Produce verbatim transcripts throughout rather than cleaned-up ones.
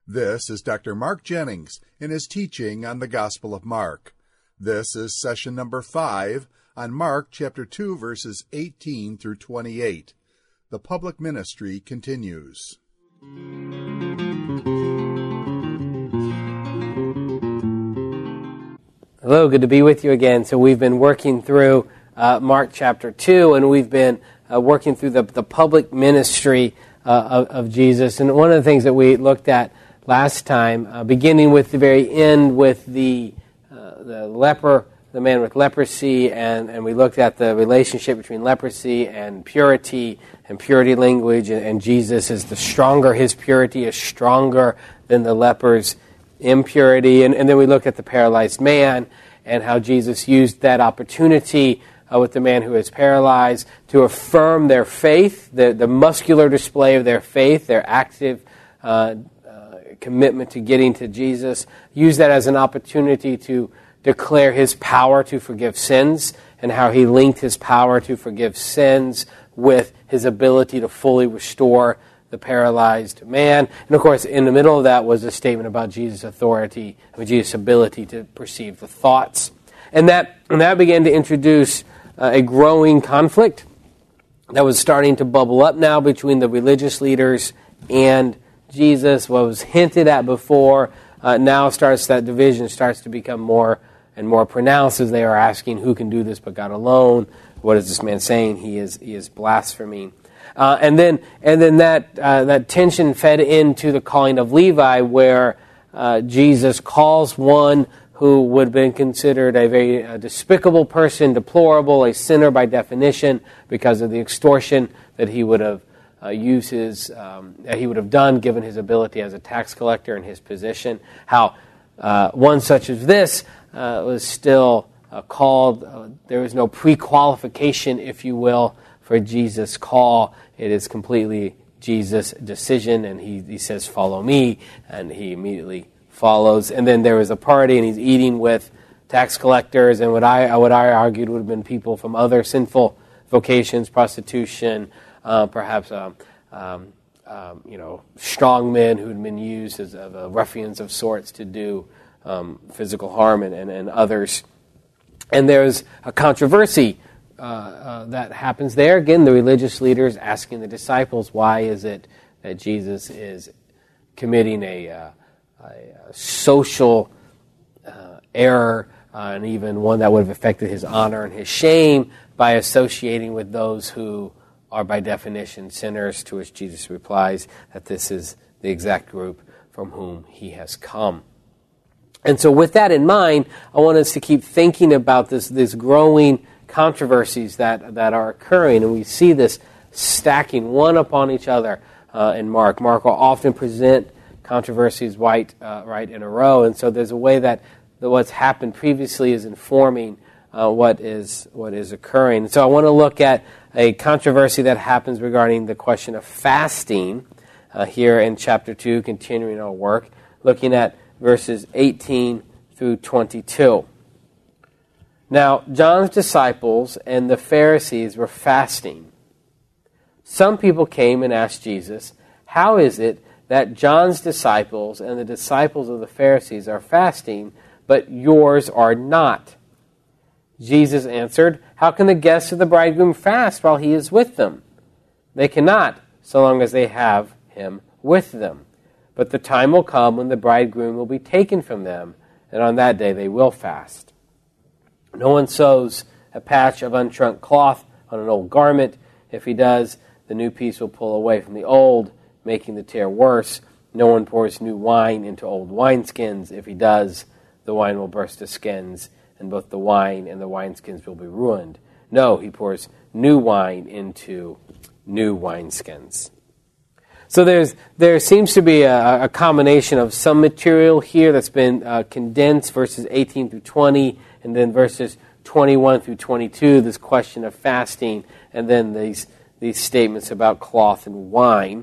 This is Doctor Mark Jennings in his teaching on the Gospel of Mark. This is session number five on Mark chapter two, verses eighteen through twenty-eight. The public ministry continues. Hello, good to be with you again. So we've been working through uh, Mark chapter two, and we've been uh, working through the, the public ministry uh, of, of Jesus. And one of the things that we looked at last time, uh, beginning with the very end with the uh, the leper, the man with leprosy, and, and we looked at the relationship between leprosy and purity, and purity language, and, and Jesus is the stronger, his purity is stronger than the leper's impurity. And, and then we looked at the paralyzed man and how Jesus used that opportunity uh, with the man who is paralyzed to affirm their faith, the, the muscular display of their faith, their active uh commitment to getting to Jesus, use that as an opportunity to declare his power to forgive sins and how he linked his power to forgive sins with his ability to fully restore the paralyzed man. And of course, in the middle of that was a statement about Jesus' authority, Jesus' ability to perceive the thoughts. And that, and that began to introduce uh, a growing conflict that was starting to bubble up now between the religious leaders and Jesus. What was hinted at before uh, now starts, that division starts to become more and more pronounced as they are asking, who can do this but God alone? What is this man saying? He is he is blaspheming. Uh, and then and then that uh, that tension fed into the calling of Levi, where uh, Jesus calls one who would have been considered a very uh, despicable person, deplorable, a sinner by definition, because of the extortion that he would have Uh, use his, um, that he would have done given his ability as a tax collector and his position. How uh, one such as this uh, was still uh, called, uh, there was no pre-qualification, if you will, for Jesus' call. It is completely Jesus' decision, and he, he says, follow me, and he immediately follows. And then there was a party, and he's eating with tax collectors, and what I, what I argued would have been people from other sinful vocations, prostitution, Uh, perhaps, um, um, um, you know, strong men who had been used as uh, ruffians of sorts to do um, physical harm and, and, and others. And there's a controversy uh, uh, that happens there. Again, the religious leaders asking the disciples, why is it that Jesus is committing a, uh, a social uh, error, uh, and even one that would have affected his honor and his shame by associating with those who are by definition sinners, to which Jesus replies that this is the exact group from whom he has come. And so with that in mind, I want us to keep thinking about this, this growing controversies that, that are occurring, and we see this stacking one upon each other uh, in Mark. Mark will often present controversies right, uh, right in a row, and so there's a way that, that what's happened previously is informing uh, what is what is occurring. So I want to look at a controversy that happens regarding the question of fasting uh, here in chapter two, continuing our work, looking at verses eighteen through twenty-two. Now, John's disciples and the Pharisees were fasting. Some people came and asked Jesus, how is it that John's disciples and the disciples of the Pharisees are fasting, but yours are not? Jesus answered, how can the guests of the bridegroom fast while he is with them? They cannot, so long as they have him with them. But the time will come when the bridegroom will be taken from them, and on that day they will fast. No one sews a patch of unshrunk cloth on an old garment. If he does, the new piece will pull away from the old, making the tear worse. No one pours new wine into old wineskins. If he does, the wine will burst the skins, and both the wine and the wineskins will be ruined. No, he pours new wine into new wineskins. So there's there seems to be a, a combination of some material here that's been uh, condensed, verses eighteen through twenty, and then verses twenty-one through twenty-two, this question of fasting, and then these these statements about cloth and wine.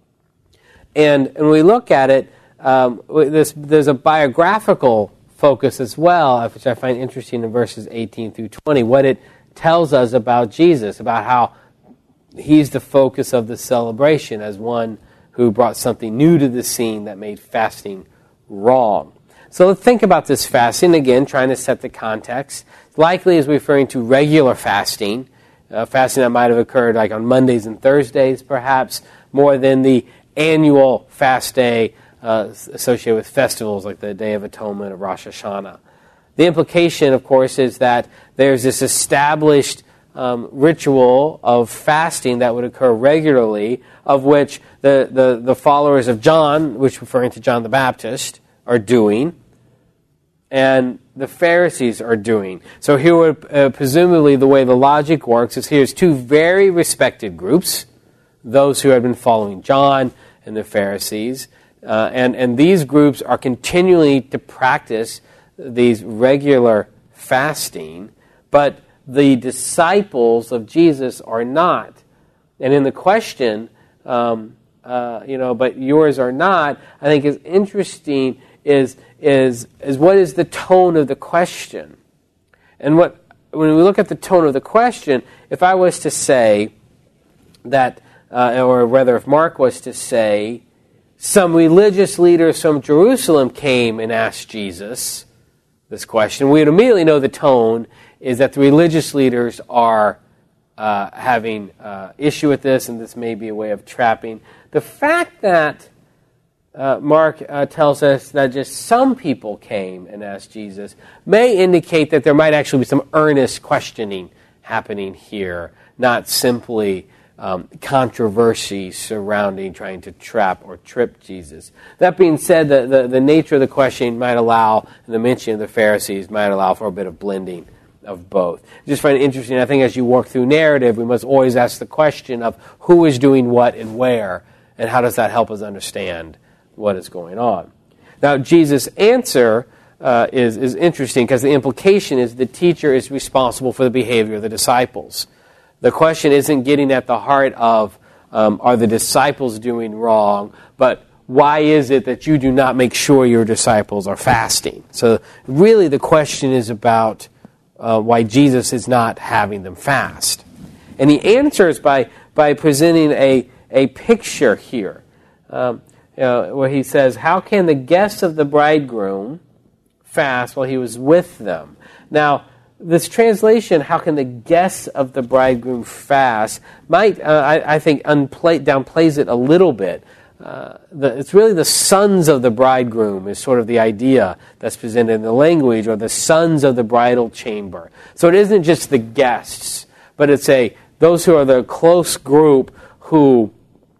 And, and when we look at it, um, there's, there's a biographical focus as well, which I find interesting in verses eighteen through twenty, what it tells us about Jesus, about how he's the focus of the celebration, as one who brought something new to the scene that made fasting wrong. So let's think about this fasting, again, trying to set the context. Likely is referring to regular fasting, uh, fasting that might have occurred like on Mondays and Thursdays, perhaps, more than the annual fast day uh, associated with festivals like the Day of Atonement or Rosh Hashanah. The implication, of course, is that there's this established um, ritual of fasting that would occur regularly, of which the, the, the followers of John, which referring to John the Baptist, are doing, and the Pharisees are doing. So here, would, uh, presumably, the way the logic works is here's two very respected groups, those who have been following John and the Pharisees, uh, and, and these groups are continually to practice these regular fasting, but the disciples of Jesus are not. And in the question, um, uh, you know, but yours are not, I think is interesting is is is what is the tone of the question? And what when we look at the tone of the question, if I was to say that, uh, or rather if Mark was to say, some religious leaders from Jerusalem came and asked Jesus this question, we would immediately know the tone is that the religious leaders are uh, having uh, issue with this, and this may be a way of trapping. The fact that uh, Mark uh, tells us that just some people came and asked Jesus may indicate that there might actually be some earnest questioning happening here, not simply um, controversy surrounding trying to trap or trip Jesus. That being said, the, the, the nature of the questioning might allow, and the mention of the Pharisees might allow for a bit of blending of both. I just find it interesting. I think as you work through narrative, we must always ask the question of who is doing what and where, and how does that help us understand what is going on. Now, Jesus' answer uh, is, is interesting because the implication is the teacher is responsible for the behavior of the disciples. The question isn't getting at the heart of um, are the disciples doing wrong, but why is it that you do not make sure your disciples are fasting? So really the question is about uh, why Jesus is not having them fast. And he answers by, by presenting a, a picture here. Um, you know, where he says, how can the guests of the bridegroom fast while he was with them? Now, this translation, how can the guests of the bridegroom fast, might, uh, I, I think, unplay, downplays it a little bit. Uh, the, it's really the sons of the bridegroom is sort of the idea that's presented in the language, or the sons of the bridal chamber. So it isn't just the guests, but it's a those who are the close group who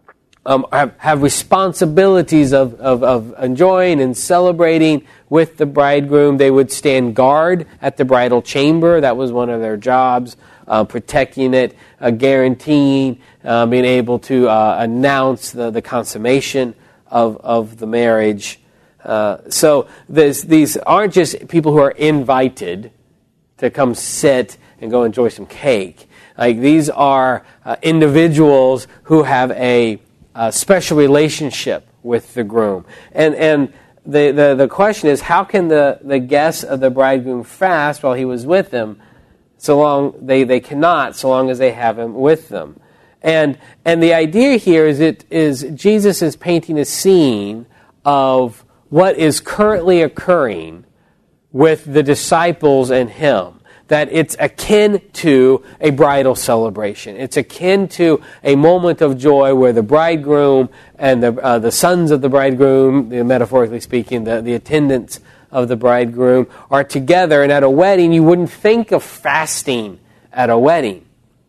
Um, have, have responsibilities of, of, of enjoying and celebrating with the bridegroom. They would stand guard at the bridal chamber. That was one of their jobs, uh, protecting it, uh, guaranteeing, uh, being able to uh, announce the, the consummation of, of the marriage. Uh, so these aren't just people who are invited to come sit and go enjoy some cake. Like these are uh, individuals who have a A special relationship with the groom. And and the, the, the question is, how can the, the guests of the bridegroom fast while he was with them? So long they, they cannot, so long as they have him with them. And and the idea here is it is Jesus is painting a scene of what is currently occurring with the disciples and him. That it's akin to a bridal celebration. It's akin to a moment of joy where the bridegroom and the uh, the sons of the bridegroom, metaphorically speaking, the, the attendants of the bridegroom, are together. And at a wedding, you wouldn't think of fasting at a wedding.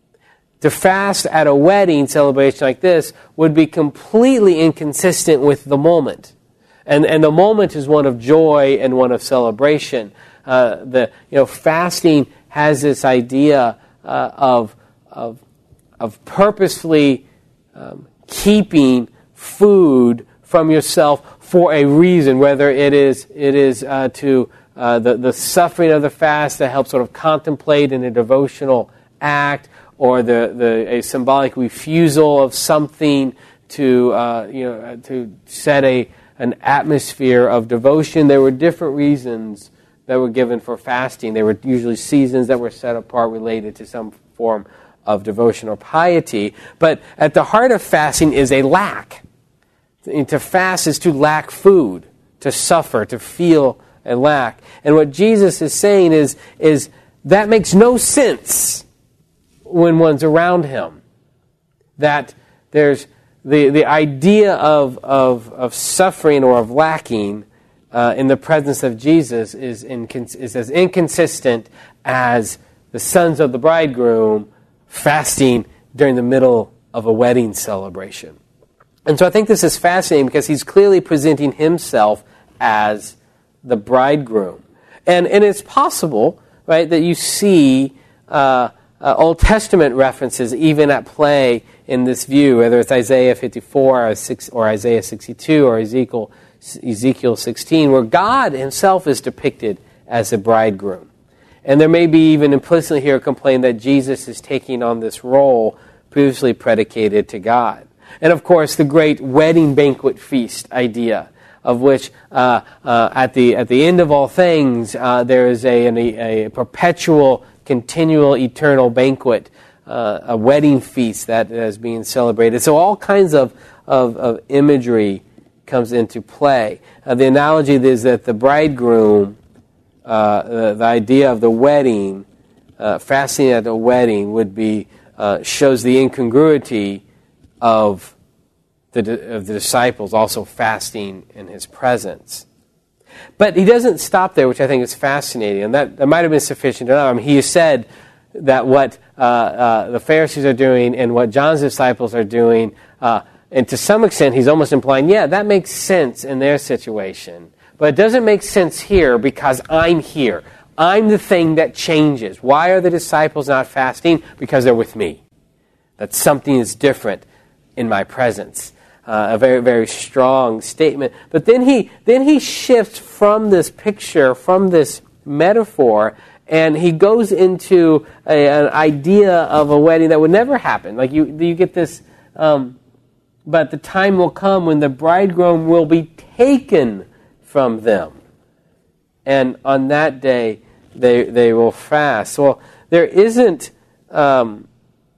To fast at a wedding celebration like this would be completely inconsistent with the moment. And, and the moment is one of joy and one of celebration. Uh, the you know fasting has this idea uh, of of of purposefully um, keeping food from yourself for a reason, whether it is it is uh, to uh, the the suffering of the fast to help sort of contemplate in a devotional act, or the the a symbolic refusal of something to uh, you know to set a an atmosphere of devotion. There were different reasons that were given for fasting. They were usually seasons that were set apart related to some form of devotion or piety. But at the heart of fasting is a lack. To fast is to lack food, to suffer, to feel a lack. And what Jesus is saying is, is that makes no sense when one's around him. That there's the, the idea of, of, of suffering or of lacking uh, in the presence of Jesus is, incons- is as inconsistent as the sons of the bridegroom fasting during the middle of a wedding celebration. And so I think this is fascinating because he's clearly presenting himself as the bridegroom. And, and it's possible, right, that you see uh, uh, Old Testament references even at play in this view, whether it's Isaiah fifty-four or, six, or Isaiah sixty-two or Ezekiel, Ezekiel sixteen, where God himself is depicted as a bridegroom. And there may be even implicitly here a complaint that Jesus is taking on this role previously predicated to God. And of course, the great wedding banquet feast idea, of which uh, uh, at the at the end of all things, uh, there is a, a, a perpetual, continual, eternal banquet, uh, a wedding feast that is being celebrated. So all kinds of, of, of imagery comes into play. Uh, the analogy is that the bridegroom, uh, the, the idea of the wedding, uh, fasting at a wedding would be, uh, shows the incongruity of the, of the disciples also fasting in his presence. But he doesn't stop there, which I think is fascinating, and that, that might have been sufficient enough. I mean, he said that what uh, uh, the Pharisees are doing and what John's disciples are doing, uh, and to some extent he's almost implying, yeah, that makes sense in their situation, but it doesn't make sense here because I'm here. I'm the thing that changes. Why are the disciples not fasting? Because they're with me. That something is different in my presence. Uh, a very, very strong statement. But then he then he shifts from this picture, from this metaphor, and he goes into a, an idea of a wedding that would never happen. Like you, you get this, um, but the time will come when the bridegroom will be taken from them. And on that day, they they will fast. Well, there isn't... Um,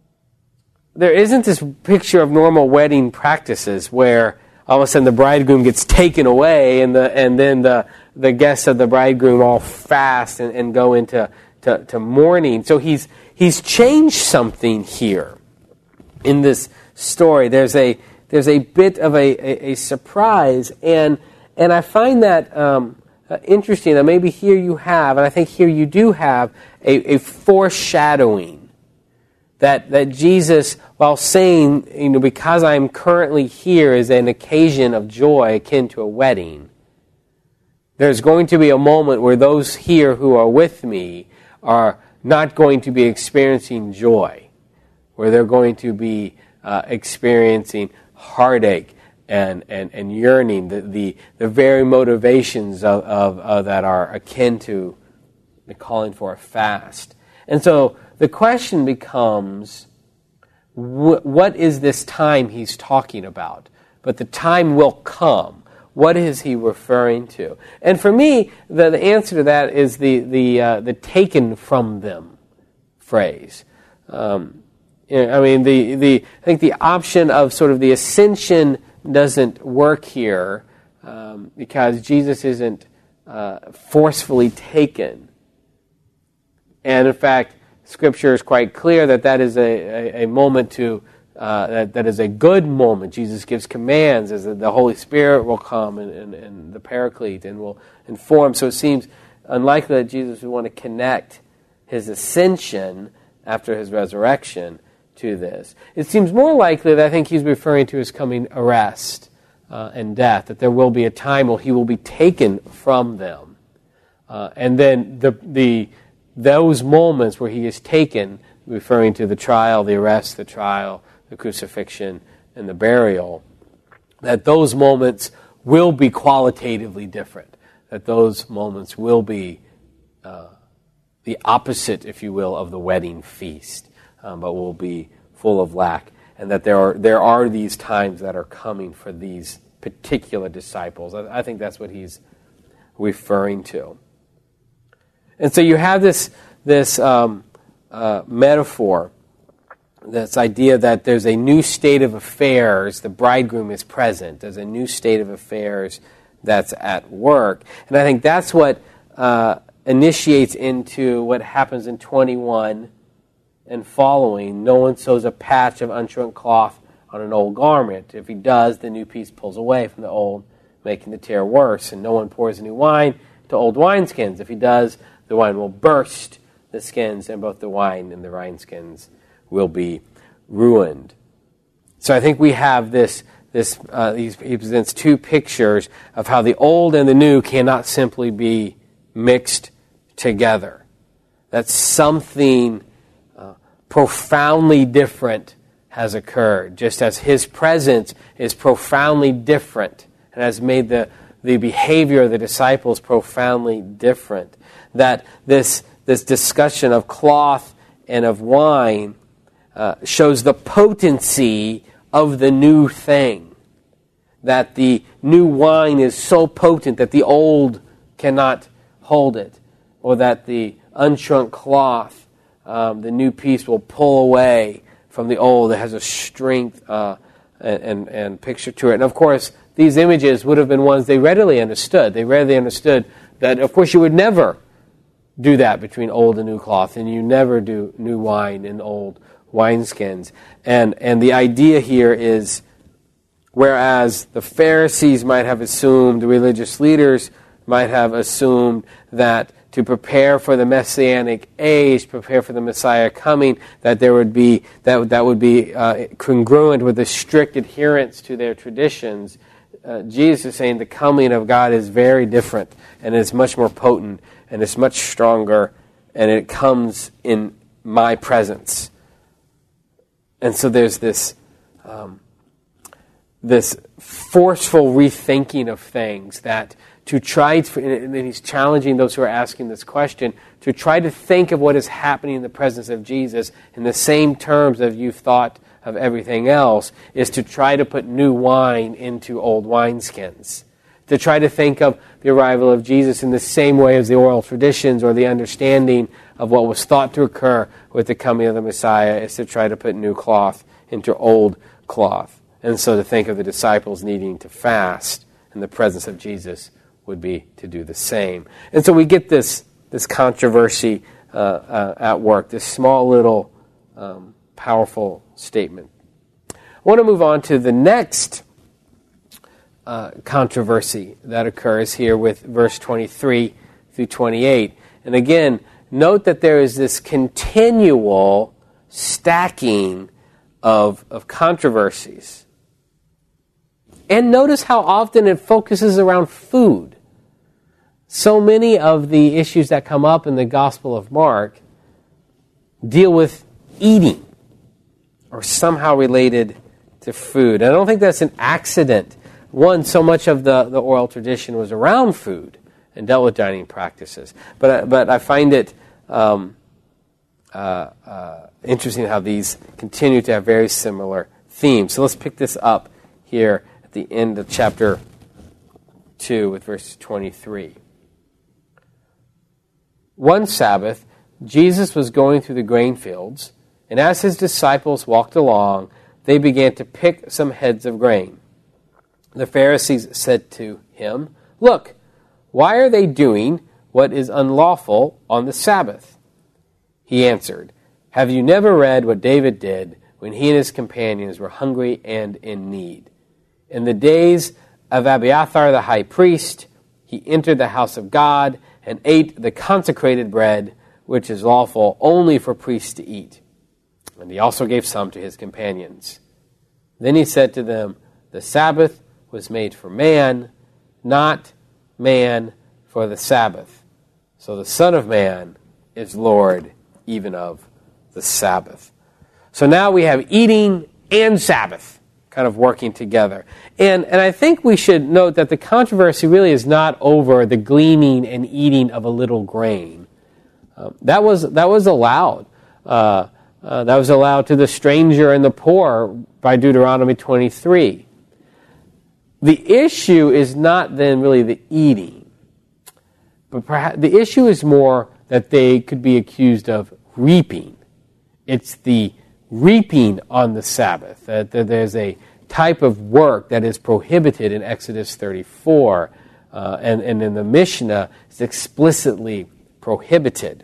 There isn't this picture of normal wedding practices where all of a sudden the bridegroom gets taken away and the and then the, the guests of the bridegroom all fast and, and go into to, to mourning. So he's he's changed something here in this story. There's a there's a bit of a, a, a surprise, and and I find that um, uh, interesting. That maybe here you have, and I think here you do have a, a foreshadowing. That that Jesus, while saying, you know, because I'm currently here is an occasion of joy akin to a wedding, there's going to be a moment where those here who are with me are not going to be experiencing joy, where they're going to be uh, experiencing heartache and, and, and yearning, the, the, the very motivations of, of, of that are akin to the calling for a fast. And so the question becomes, wh- what is this time he's talking about? But the time will come. What is he referring to? And for me, the, the answer to that is the the uh, the taken from them phrase. Um, you know, I mean, the the I think the option of sort of the ascension doesn't work here um, because Jesus isn't uh, forcefully taken. And in fact, Scripture is quite clear that that is a, a, a moment to, uh, that, that is a good moment. Jesus gives commands as the Holy Spirit will come and, and, and the Paraclete and will inform. So it seems unlikely that Jesus would want to connect his ascension after his resurrection to this. It seems more likely that I think he's referring to his coming arrest uh, and death, that there will be a time where he will be taken from them. Uh, and then the the those moments where he is taken, referring to the trial, the arrest, the trial, the crucifixion, and the burial, that those moments will be qualitatively different, that those moments will be uh, the opposite, if you will, of the wedding feast, um, but will be full of lack, and that there are there are these times that are coming for these particular disciples. I, I think that's what he's referring to. And so you have this this um, uh, metaphor this idea that there's a new state of affairs, the bridegroom is present, there's a new state of affairs that's at work. And I think that's what uh, initiates into what happens in twenty-one and following. No one sews a patch of unshrunk cloth on an old garment. If he does, the new piece pulls away from the old, making the tear worse. And no one pours new wine to old wineskins. If he does, the wine will burst the skins, and both the wine and the wineskins will be ruined. So I think we have this, this uh, he presents two pictures of how the old and the new cannot simply be mixed together. That something uh, profoundly different has occurred, just as his presence is profoundly different and has made the, the behavior of the disciples profoundly different. That this, this discussion of cloth and of wine Uh, shows the potency of the new thing. That the new wine is so potent that the old cannot hold it. Or that the unshrunk cloth, um, the new piece will pull away from the old. It has a strength uh, and, and, and picture to it. And of course, these images would have been ones they readily understood. They readily understood that, of course, you would never do that between old and new cloth. And you never do new wine and old wineskins. And and the idea here is, whereas the Pharisees might have assumed, the religious leaders might have assumed that to prepare for the Messianic age, prepare for the Messiah coming, that there would be that that would be uh, congruent with the strict adherence to their traditions. Uh, Jesus is saying the coming of God is very different, and it's much more potent, and it's much stronger, and it comes in my presence. And so there's this um, this forceful rethinking of things that to try to, and he's challenging those who are asking this question, to try to think of what is happening in the presence of Jesus in the same terms that you've thought of everything else, is to try to put new wine into old wineskins. To try to think of the arrival of Jesus in the same way as the oral traditions or the understanding of what was thought to occur with the coming of the Messiah is to try to put new cloth into old cloth. And so to think of the disciples needing to fast in the presence of Jesus would be to do the same. And so we get this, this controversy uh, uh, at work, this small little um, powerful statement. I want to move on to the next Uh, controversy that occurs here with verse twenty-three through twenty-eight. And again, note that there is this continual stacking of, of controversies. And notice how often it focuses around food. So many of the issues that come up in the Gospel of Mark deal with eating or somehow related to food. And I don't think that's an accident. One, so much of the, the oral tradition was around food and dealt with dining practices. But, but I find it um, uh, uh, interesting how these continue to have very similar themes. So let's pick this up here at the end of chapter two with verse twenty-three. One Sabbath, Jesus was going through the grain fields, and as his disciples walked along, they began to pick some heads of grain. The Pharisees said to him, "Look, why are they doing what is unlawful on the Sabbath?" He answered, "Have you never read what David did when he and his companions were hungry and in need? In the days of Abiathar the high priest, he entered the house of God and ate the consecrated bread, which is lawful only for priests to eat. And he also gave some to his companions. Then he said to them, the Sabbath was made for man, not man for the Sabbath. So the Son of Man is Lord even of the Sabbath." So now we have eating and Sabbath kind of working together. And, and I think we should note that the controversy really is not over the gleaning and eating of a little grain. Um, that was that was allowed. Uh, uh, that was allowed to the stranger and the poor by Deuteronomy twenty-three. The issue is not then really the eating, but perhaps the issue is more that they could be accused of reaping. It's the reaping on the Sabbath. That there's a type of work that is prohibited in Exodus thirty-four, uh, and, and in the Mishnah it's explicitly prohibited.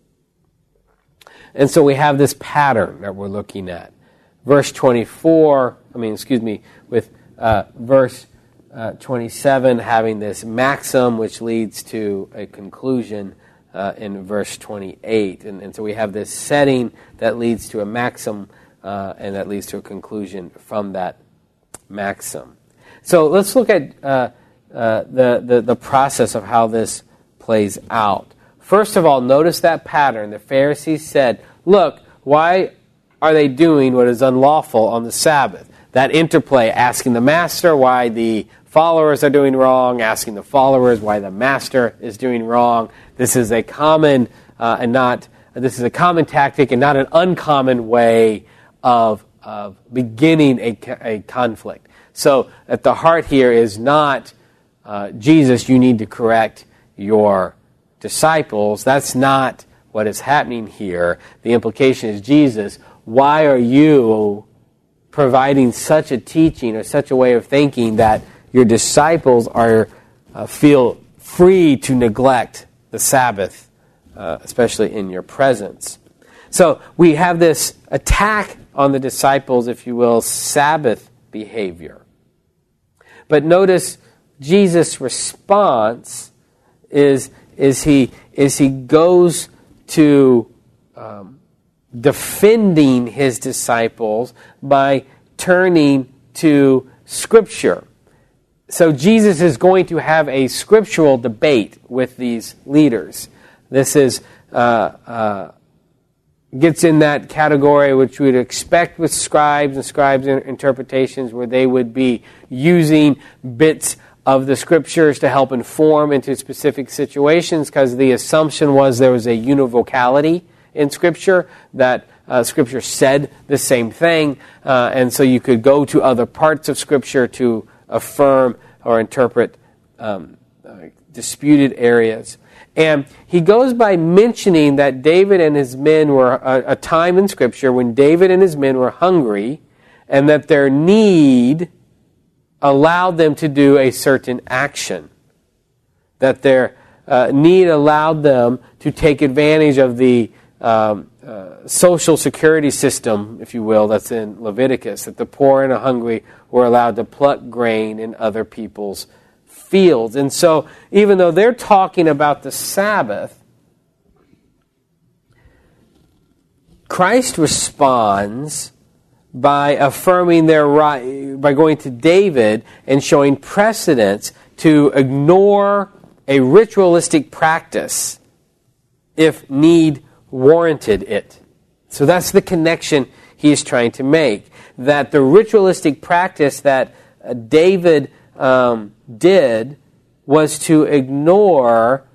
And so we have this pattern that we're looking at. Verse twenty-four, I mean, excuse me, with uh, verse uh, twenty-seven having this maxim which leads to a conclusion uh, in verse twenty-eight. And, and so we have this setting that leads to a maxim uh, and that leads to a conclusion from that maxim. So let's look at uh, uh, the, the, the process of how this plays out. First of all, notice that pattern. The Pharisees said, look, why are they doing what is unlawful on the Sabbath? That interplay, asking the master why the followers are doing wrong, asking the followers why the master is doing wrong. This is a common uh, and not this is a common tactic and not an uncommon way of of beginning a, a conflict. So at the heart here is not uh, Jesus, you need to correct your disciples. That's not what is happening here. The implication is, Jesus, why are you providing such a teaching or such a way of thinking that your disciples are uh, feel free to neglect the Sabbath, uh, especially in your presence? So we have this attack on the disciples, if you will, Sabbath behavior. But notice Jesus' response is is he is he goes to um, defending his disciples by turning to Scripture. So Jesus is going to have a scriptural debate with these leaders. This is uh, uh, gets in that category which we would expect with scribes and scribes' interpretations, where they would be using bits of the Scriptures to help inform into specific situations, because the assumption was there was a univocality in Scripture, that uh, Scripture said the same thing, uh, and so you could go to other parts of Scripture to affirm or interpret um, uh, disputed areas. And he goes by mentioning that David and his men were a, a time in Scripture when David and his men were hungry, and that their need allowed them to do a certain action. That their uh, need allowed them to take advantage of the um, uh, social security system, if you will, that's in Leviticus, that the poor and the hungry were allowed to pluck grain in other people's fields. And so, even though they're talking about the Sabbath, Christ responds by affirming their right, by going to David and showing precedence to ignore a ritualistic practice if need warranted it. So that's the connection he's trying to make. That the ritualistic practice that uh, David um, did was to ignore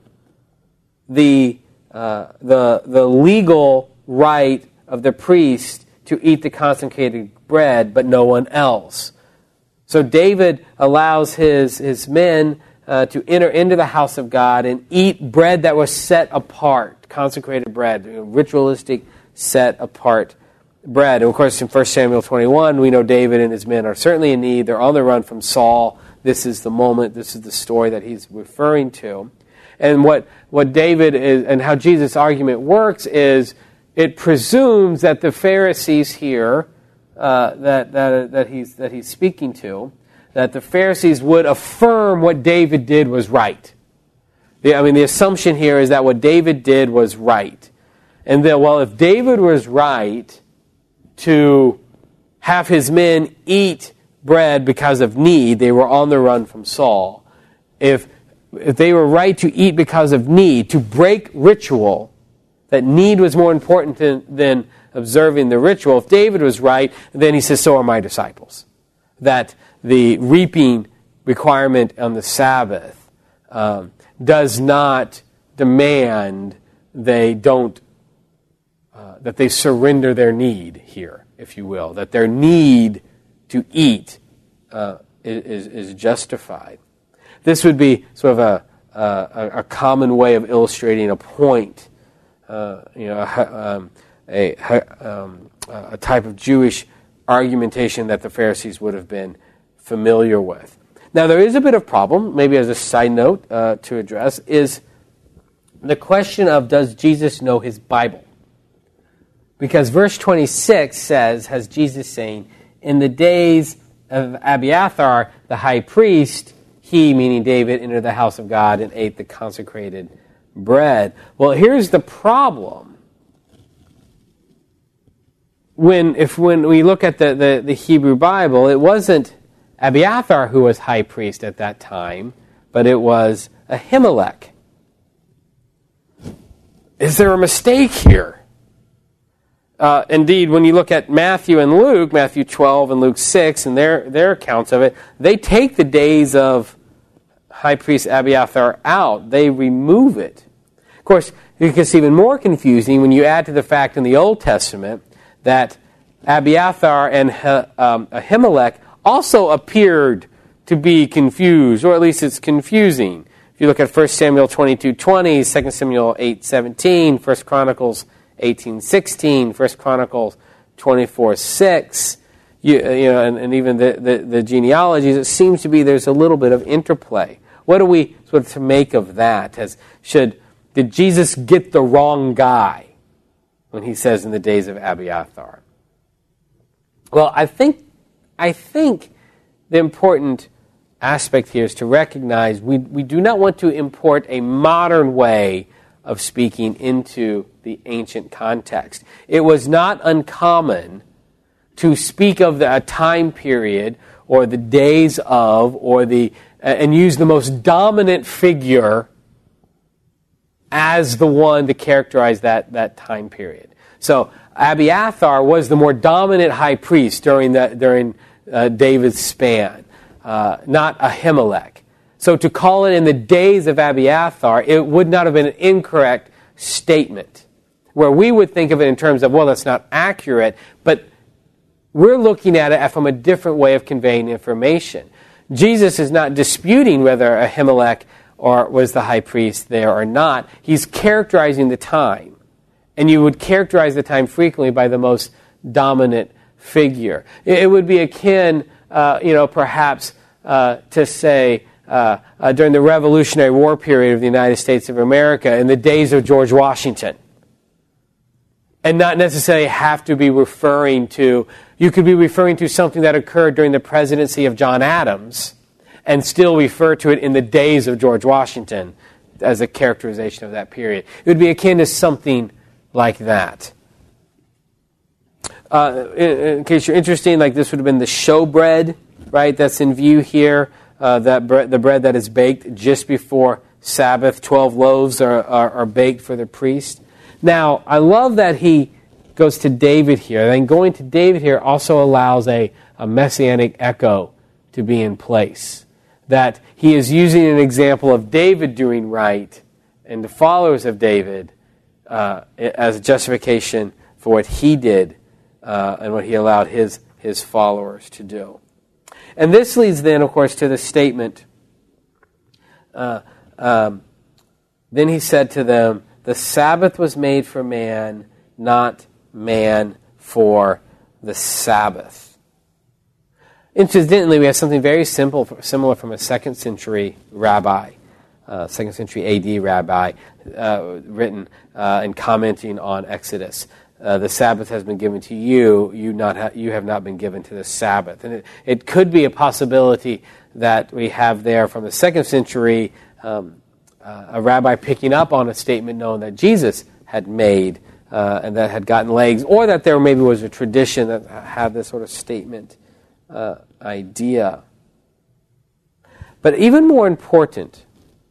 the uh, the the legal right of the priest to eat the consecrated bread, but no one else. So David allows his his men uh, to enter into the house of God and eat bread that was set apart, consecrated bread, ritualistic set apart bread. And of course, in First Samuel twenty-one, we know David and his men are certainly in need. They're on the run from Saul. This is the moment, this is the story that he's referring to. And what, what David is, and how Jesus' argument works is, it presumes that the Pharisees here, uh, that, that, that, he's, that he's speaking to, that the Pharisees would affirm what David did was right. The, I mean, the assumption here is that what David did was right. And that, well, if David was right to have his men eat bread because of need, they were on the run from Saul. If, if they were right to eat because of need, to break ritual, that need was more important than, than observing the ritual. If David was right, then he says, so are my disciples. That the reaping requirement on the Sabbath um, does not demand they don't, uh, that they surrender their need here, if you will. That their need to eat uh, is, is justified. This would be sort of a, a, a common way of illustrating a point. Uh, you know, a, um, a, um, a type of Jewish argumentation that the Pharisees would have been familiar with. Now, there is a bit of problem, maybe as a side note uh, to address, is the question of, does Jesus know his Bible? Because verse twenty-six says, has Jesus saying, in the days of Abiathar, the high priest, he, meaning David, entered the house of God and ate the consecrated bread. Well, here's the problem. When if when we look at the, the, the Hebrew Bible, it wasn't Abiathar who was high priest at that time, but it was Ahimelech. Is there a mistake here? Uh, indeed, when you look at Matthew and Luke, Matthew twelve and Luke six, and their, their accounts of it, they take the days of high priest Abiathar out. They remove it. Of course, it gets even more confusing when you add to the fact in the Old Testament that Abiathar and um, Ahimelech also appeared to be confused, or at least it's confusing. If you look at First Samuel twenty-two twenty, Second Samuel eight seventeen, First Chronicles eighteen sixteen, First Chronicles twenty-four six, you, you know, and, and even the, the, the genealogies, it seems to be there's a little bit of interplay. What do we sort of to make of that? As should did Jesus get the wrong guy when he says in the days of Abiathar? Well, I think I think the important aspect here is to recognize we, we do not want to import a modern way of speaking into the ancient context. It was not uncommon to speak of the, a time period or the days of or the uh, and use the most dominant figure as the one to characterize that, that time period. So Abiathar was the more dominant high priest during the, during uh, David's span, uh, not Ahimelech. So to call it in the days of Abiathar, it would not have been an incorrect statement, where we would think of it in terms of, well, that's not accurate, but we're looking at it from a different way of conveying information. Jesus is not disputing whether Ahimelech or was the high priest there or not. He's characterizing the time. And you would characterize the time frequently by the most dominant figure. It would be akin, uh, you know, perhaps uh, to say uh, uh, during the Revolutionary War period of the United States of America, in the days of George Washington. And not necessarily have to be referring to, you could be referring to something that occurred during the presidency of John Adams and still refer to it in the days of George Washington as a characterization of that period. It would be akin to something like that. Uh, in, in case you're interested, like this would have been the showbread, right? That's in view here. Uh, that bre- the bread that is baked just before Sabbath. Twelve loaves are, are, are baked for the priest. Now, I love that he goes to David here. Then going to David here also allows a, a messianic echo to be in place. That he is using an example of David doing right and the followers of David uh, as a justification for what he did uh, and what he allowed his, his followers to do. And this leads then, of course, to the statement, uh, um, then he said to them, the Sabbath was made for man, not man for the Sabbath. Incidentally, we have something very simple, similar from a second century rabbi, uh, second century A D rabbi, uh, written uh, and commenting on Exodus. Uh, the Sabbath has been given to you, you not ha- you have not been given to the Sabbath. And it, it could be a possibility that we have there from the second century um, uh, a rabbi picking up on a statement known that Jesus had made uh, and that had gotten legs, or that there maybe was a tradition that had this sort of statement uh, idea. But even more important,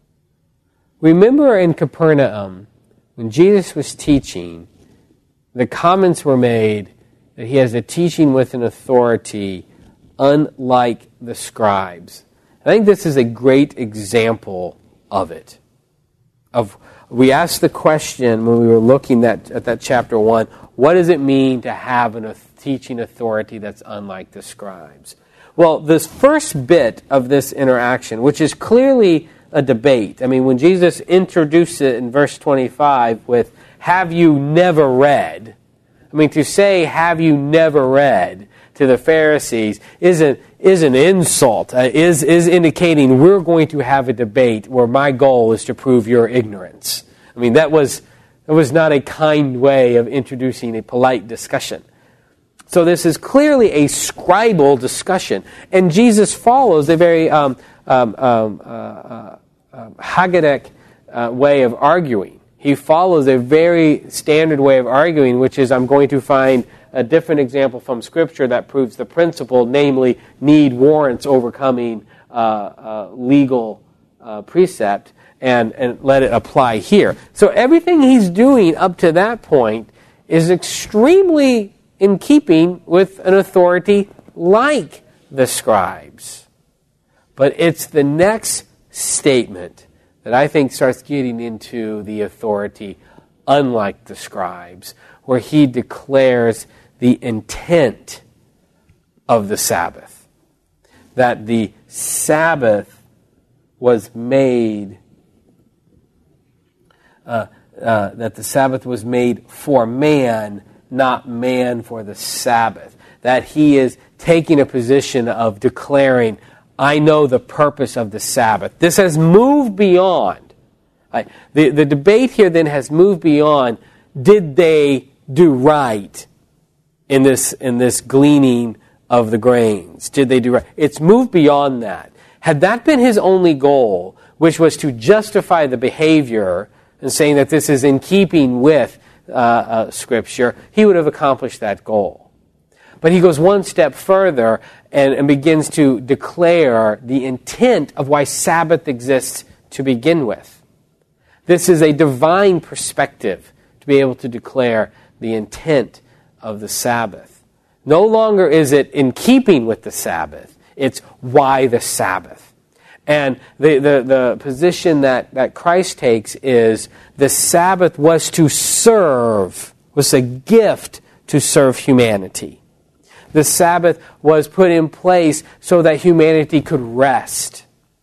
remember in Capernaum, when Jesus was teaching, the comments were made that he has a teaching with an authority unlike the scribes. I think this is a great example of it. Of we asked the question when we were looking at, at that chapter one, what does it mean to have a teaching authority that's unlike the scribes? Well, this first bit of this interaction, which is clearly a debate. I mean, when Jesus introduced it in verse twenty-five with, have you never read? I mean, to say, have you never read, to the Pharisees is an, is an insult, uh, is, is indicating we're going to have a debate where my goal is to prove your ignorance. I mean, that was, that was not a kind way of introducing a polite discussion. So this is clearly a scribal discussion. And Jesus follows a very um, um, um, uh, uh, um, Haggadic uh, way of arguing. He follows a very standard way of arguing, which is I'm going to find a different example from Scripture that proves the principle, namely need warrants overcoming uh, uh, legal uh, precept, and, and let it apply here. So everything he's doing up to that point is extremely in keeping with an authority like the scribes. But it's the next statement that I think starts getting into the authority unlike the scribes, where he declares the intent of the Sabbath. That the Sabbath was made, uh, uh, that the Sabbath was made for man, not man for the Sabbath. That he is taking a position of declaring, I know the purpose of the Sabbath. This has moved beyond. Right? The, the debate here then has moved beyond, did they do right in this, in this gleaning of the grains? Did they do right? It's moved beyond that. Had that been his only goal, which was to justify the behavior and saying that this is in keeping with uh, uh, Scripture, he would have accomplished that goal. But he goes one step further and, and begins to declare the intent of why Sabbath exists to begin with. This is a divine perspective to be able to declare the intent of the Sabbath. No longer is it in keeping with the Sabbath, it's why the Sabbath. And the, the, the position that, that Christ takes is the Sabbath was to serve, was a gift to serve humanity. The Sabbath was put in place so that humanity could rest,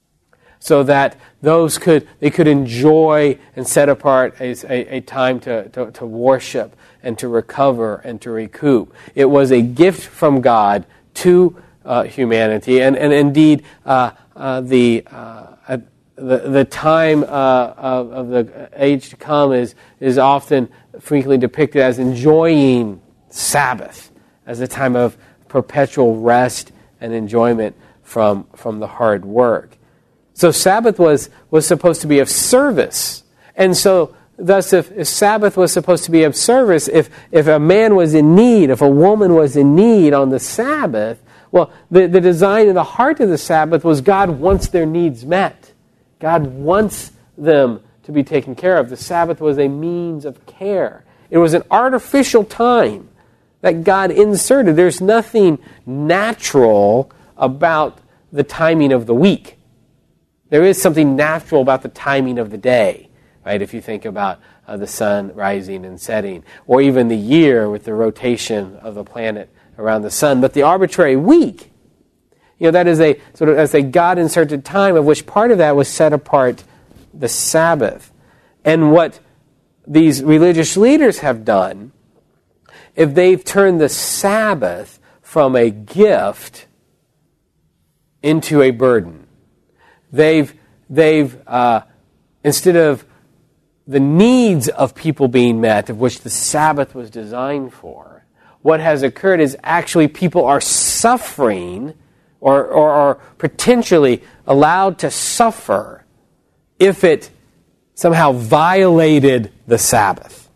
so that those could they could enjoy and set apart a, a, a time to, to, to worship and to recover and to recoup. It was a gift from God to uh, humanity, and and indeed uh, uh, the, uh, the the time uh, of, of the age to come is is often frequently depicted as enjoying Sabbath, as a time of perpetual rest and enjoyment from from the hard work. So Sabbath was, was supposed to be of service. And so, thus, if, if Sabbath was supposed to be of service, if, if a man was in need, if a woman was in need on the Sabbath, well, the, the design in the heart of the Sabbath was God wants their needs met. God wants them to be taken care of. The Sabbath was a means of care. It was an artificial time that God inserted. There's nothing natural about the timing of the week. There is something natural about the timing of the day, right? If you think about uh, the sun rising and setting, or even the year with the rotation of the planet around the sun. But the arbitrary week, you know, that is a sort of as a God-inserted time, of which part of that was set apart the Sabbath. And what these religious leaders have done, if they've turned the Sabbath from a gift into a burden. They've, they've uh, instead of the needs of people being met, of which the Sabbath was designed for, what has occurred is actually people are suffering or, or are potentially allowed to suffer if it somehow violated the Sabbath.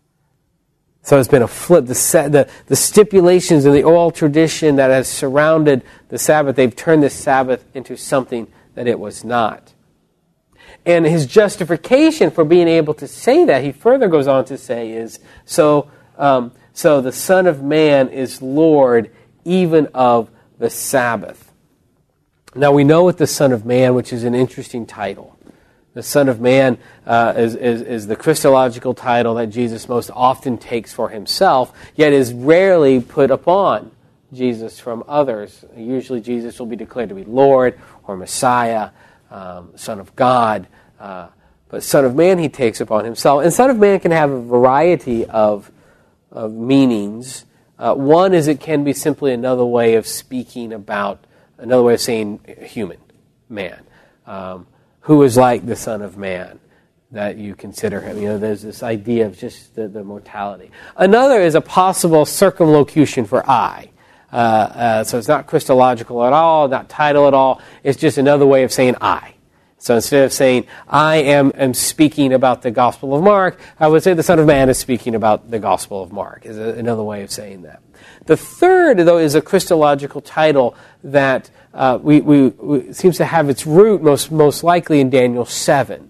So it's been a flip. The, the, the stipulations of the oral tradition that has surrounded the Sabbath, they've turned the Sabbath into something that it was not. And his justification for being able to say that, he further goes on to say, is, so, um, so the Son of Man is Lord even of the Sabbath. Now we know with the Son of Man, which is an interesting title. The Son of Man uh, is, is, is the Christological title that Jesus most often takes for himself, yet is rarely put upon Jesus from others. Usually Jesus will be declared to be Lord or Messiah, um, Son of God. Uh, but Son of Man he takes upon himself. And Son of Man can have a variety of, of meanings. Uh, one is it can be simply another way of speaking about, another way of saying human, man, um, who is like the Son of Man, that you consider him. You know, there's this idea of just the, the mortality. Another is a possible circumlocution for I. Uh, uh, so it's not Christological at all, not title at all. It's just another way of saying I. So instead of saying, I am, am speaking about the Gospel of Mark, I would say the Son of Man is speaking about the Gospel of Mark, is a, another way of saying that. The third, though, is a Christological title that uh, we, we, we seems to have its root most, most likely in Daniel seven.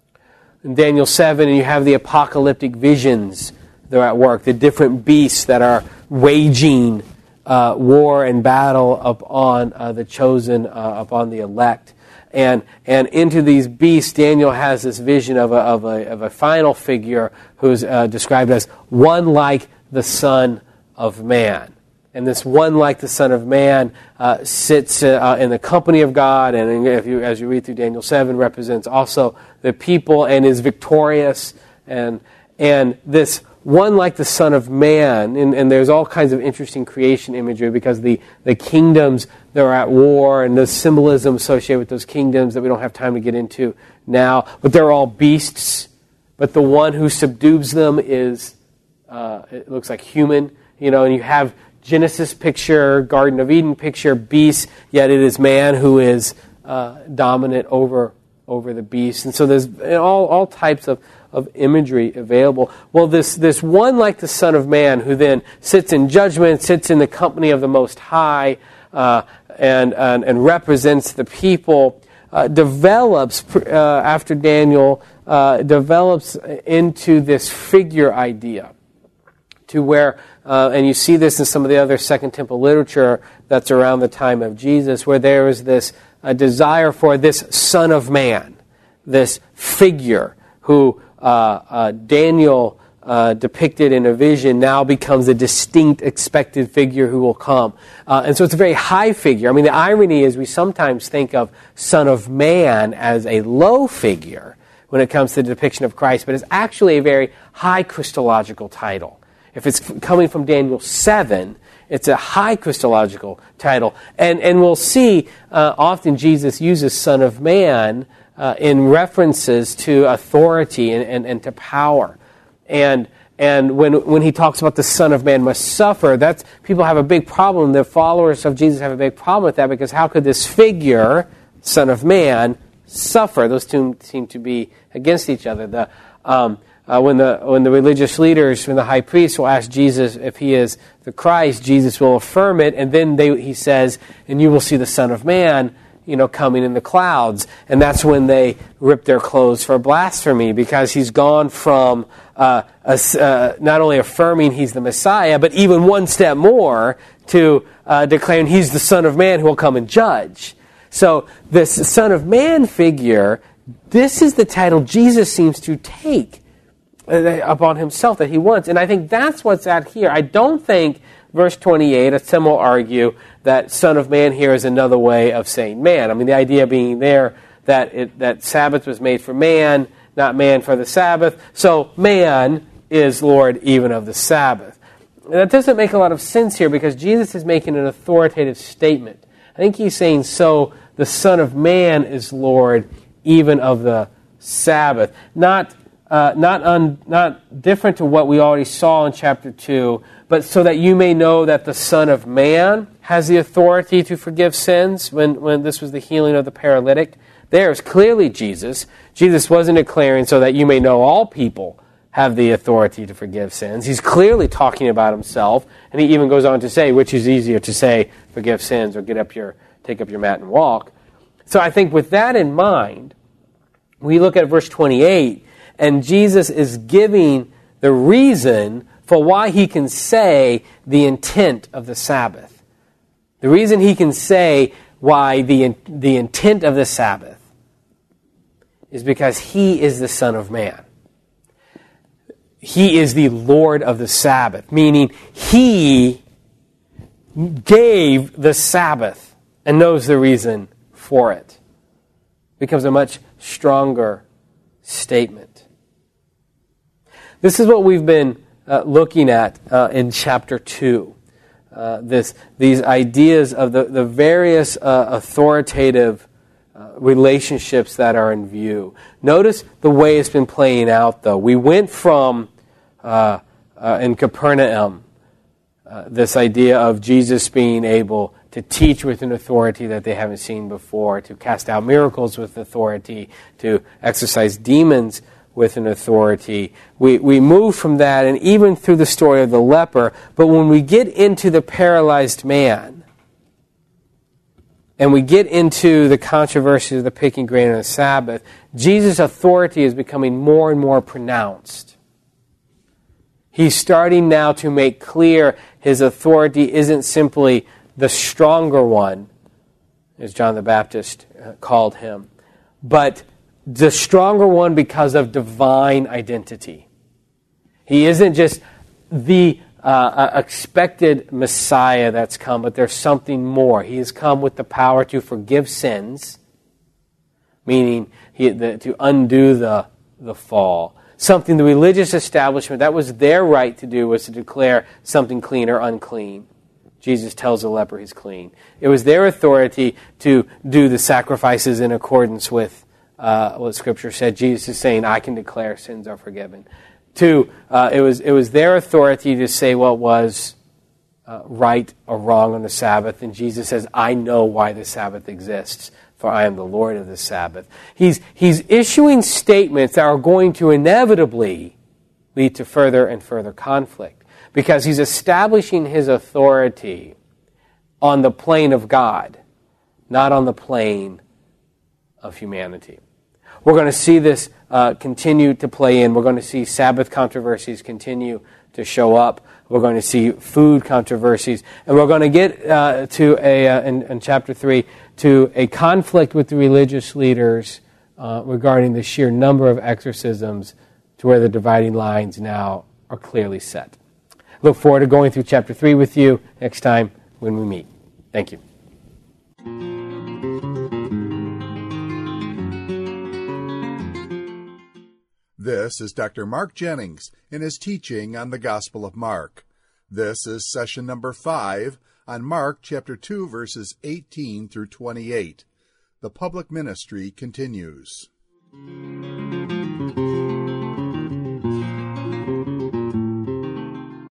In Daniel seven, and you have the apocalyptic visions that are at work, the different beasts that are waging uh, war and battle upon uh, the chosen, uh, upon the elect. And and into these beasts, Daniel has this vision of a of a of a final figure who's uh, described as one like the Son of Man. And this one like the Son of Man uh, sits uh, in the company of God, and if you as you read through Daniel seven, represents also the people and is victorious. And and this one like the Son of Man, and, and there's all kinds of interesting creation imagery because the, the kingdoms that are at war and the symbolism associated with those kingdoms that we don't have time to get into now, but they're all beasts. But the one who subdues them is, uh, it looks like human, you know, and you have Genesis picture, Garden of Eden picture, beast, yet it is man who is uh, dominant over over the beast. And so there's all all types of, of imagery available. Well, this this one like the Son of Man who then sits in judgment, sits in the company of the Most High, uh, and, and and represents the people, uh, develops uh, after Daniel uh, develops into this figure idea, to where, uh, and you see this in some of the other Second Temple literature that's around the time of Jesus, where there is this a desire for this Son of Man, this figure who uh, uh, Daniel uh, depicted in a vision now becomes a distinct expected figure who will come. Uh, and so it's a very high figure. I mean, the irony is we sometimes think of Son of Man as a low figure when it comes to the depiction of Christ, but it's actually a very high Christological title. If it's coming from Daniel seven, it's a high Christological title. And and we'll see uh, often Jesus uses Son of Man uh, in references to authority and, and, and to power. And and when when he talks about the Son of Man must suffer, that's people have a big problem. The followers of Jesus have a big problem with that, because how could this figure, Son of Man, suffer? Those two seem to be against each other. The um, Uh, when the when the religious leaders, when the high priest will ask Jesus if he is the Christ, Jesus will affirm it, and then they, he says, "And you will see the Son of Man, you know, coming in the clouds." And that's when they rip their clothes for blasphemy, because he's gone from uh, a, uh, not only affirming he's the Messiah, but even one step more to uh, declaring he's the Son of Man who will come and judge. So this Son of Man figure, this is the title Jesus seems to take upon himself that he wants. And I think that's what's at here. I don't think verse twenty-eight, some will argue that Son of Man here is another way of saying man. I mean, the idea being there that it, that Sabbath was made for man, not man for the Sabbath. So man is Lord even of the Sabbath. And that doesn't make a lot of sense here, because Jesus is making an authoritative statement. I think he's saying, so the Son of Man is Lord even of the Sabbath. Not Uh, not un, not different to what we already saw in chapter two, but so that you may know that the Son of Man has the authority to forgive sins. When, when this was the healing of the paralytic, there is clearly Jesus. Jesus wasn't declaring so that you may know all people have the authority to forgive sins. He's clearly talking about himself, and he even goes on to say, which is easier to say, forgive sins or get up your, take up your mat and walk. So I think with that in mind, we look at verse twenty-eight, and Jesus is giving the reason for why he can say the intent of the Sabbath. The reason he can say why the, the intent of the Sabbath is because he is the Son of Man. He is the Lord of the Sabbath, meaning he gave the Sabbath and knows the reason for it. It becomes a much stronger statement. This is what we've been uh, looking at uh, in chapter two. Uh, this these ideas of the, the various uh, authoritative uh, relationships that are in view. Notice the way it's been playing out, though. We went from, uh, uh, in Capernaum, uh, this idea of Jesus being able to teach with an authority that they haven't seen before, to cast out miracles with authority, to exorcise demons with an authority. We we move from that, and even through the story of the leper, but when we get into the paralyzed man, and we get into the controversy of the picking grain on the Sabbath, Jesus' authority is becoming more and more pronounced. He's starting now to make clear his authority isn't simply the stronger one, as John the Baptist called him, but the stronger one because of divine identity. He isn't just the uh, expected Messiah that's come, but there's something more. He has come with the power to forgive sins, meaning he, the, to undo the, the fall. Something the religious establishment, that was their right to do, was to declare something clean or unclean. Jesus tells the leper he's clean. It was their authority to do the sacrifices in accordance with Uh, what Scripture said. Jesus is saying, I can declare sins are forgiven. Two, uh, it was it was their authority to say what was uh, right or wrong on the Sabbath. And Jesus says, I know why the Sabbath exists, for I am the Lord of the Sabbath. He's, he's issuing statements that are going to inevitably lead to further and further conflict, because he's establishing his authority on the plane of God, not on the plane of humanity. We're going to see this uh, continue to play in. We're going to see Sabbath controversies continue to show up. We're going to see food controversies. And we're going to get uh, to, a uh, in, in chapter three, to a conflict with the religious leaders uh, regarding the sheer number of exorcisms, to where the dividing lines now are clearly set. Look forward to going through chapter three with you next time when we meet. Thank you. This is Doctor Mark Jennings in his teaching on the Gospel of Mark. This is session number five on Mark chapter two, verses eighteen through twenty-eight. The public ministry continues.